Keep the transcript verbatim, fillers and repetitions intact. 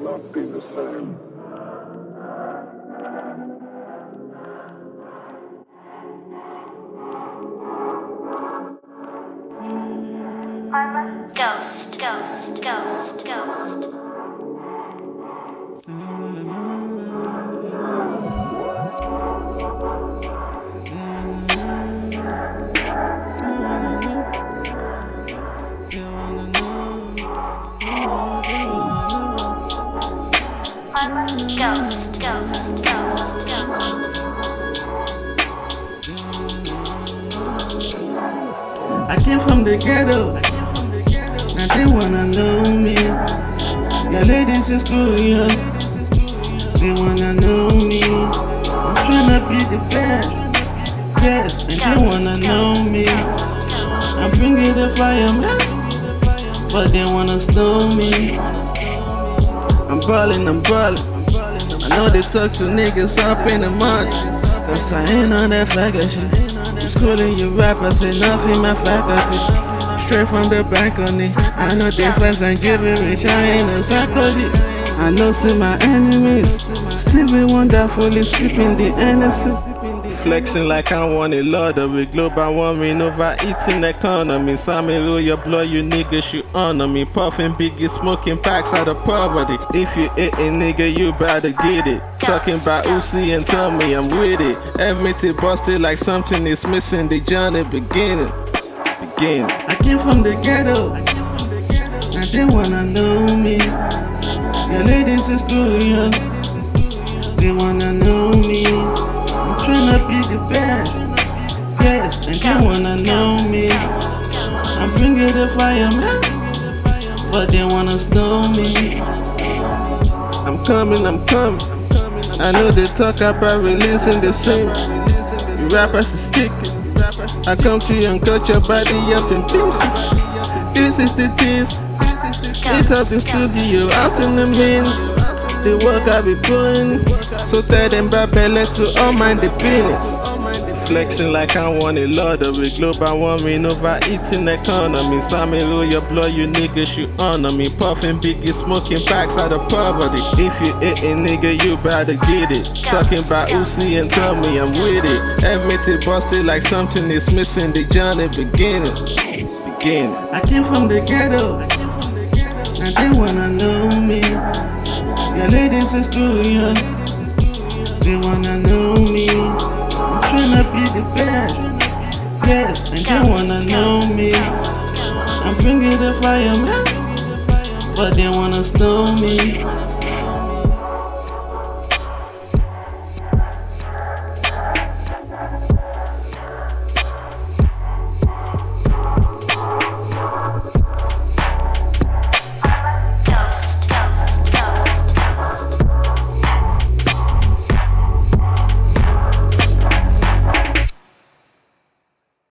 not be the same. Ghost, ghost, ghost, ghost. Ghost, ghost, ghost, ghost. I came from the ghetto, now they wanna know me. Your ladies is curious, they wanna know me. I'm tryna be the best, yes, and they wanna know me. I'm bringing the fire, man, but they wanna stone me. I'm ballin', I'm ballin'. I know they talk to niggas up in the mud, cause I ain't on that faggot shit. I'm schooling you rappers, say nothing my faculty. Straight from the balcony, I know they fast and gibberish, I ain't no psychology. I know see my enemies, still be wonderfully sipping the Hennessy. Flexing like I want a lot of it. Global warming, overeating economy. Sammy roll your blood, you niggas you honor me. Puffing biggie, smoking packs out of poverty. If you ain't a nigga, you better get it. Talking about Uzi and tell me I'm with it. Everything busted like something is missing. The journey beginning, beginning. I came from the ghetto, now they wanna know me. Your ladies is curious, they wanna know me. I'm tryna be the best, yes, and they wanna know me. I'm bringing the fire, man, but they wanna stone me. I'm coming, I'm coming. I know they talk about releasing the same. You rappers is sticky. I come to you and cut your body up in pieces. This is the tease. It's up the studio, out in the main. The work I be putting, so tell them about belly to all mind the business. Flexing like I want a lot of it. Global warming, overeating economy. Sammy roll your blood, you niggas you honor me. Puffing biggie, smoking packs out of poverty. If you ain't a nigga, you better get it. Talking about Uzi and tell me I'm with it. Everything busted like something is missing. The journey beginning, beginning. I came from the ghetto, now they wanna know me. Your ladies is curious, they wanna know me. I'm tryna be the best, yes, and they wanna know me. I'm bringing the fire, man, but they wanna stone me.